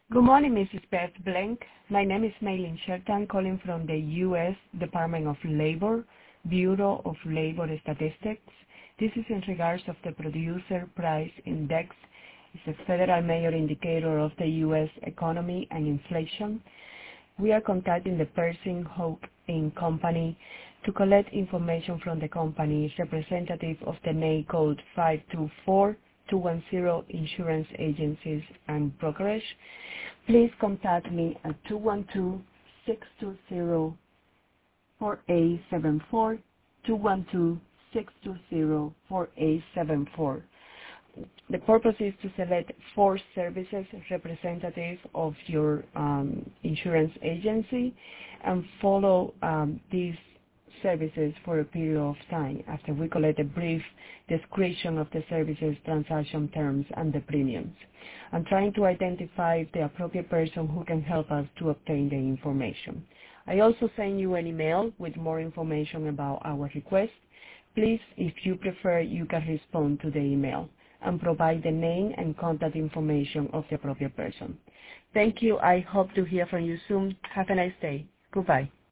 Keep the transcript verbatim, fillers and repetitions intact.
Good morning, Missus Beth Blank. My name is Maylin Shelton, calling from the U S Department of Labor, Bureau of Labor Statistics. This is in regards of the Producer Price Index. It's a federal major indicator of the U S economy and inflation. We are contacting the Pershing Hoek Incorporated company to collect information from the company, representative of the N A I code five two four two one zero Insurance Agencies and Brokerage. Please contact me at two one two, six two zero, four eight seven four, two one two, six two zero, four eight seven four. The purpose is to select four services representative of your um, insurance agency and follow um, these services for a period of time after we collect a brief description of the services, transaction terms, and the premiums. I'm trying to identify the appropriate person who can help us to obtain the information. I also send you an email with more information about our request. Please, if you prefer, you can respond to the email and provide the name and contact information of the appropriate person. Thank you. I hope to hear from you soon. Have a nice day. Goodbye.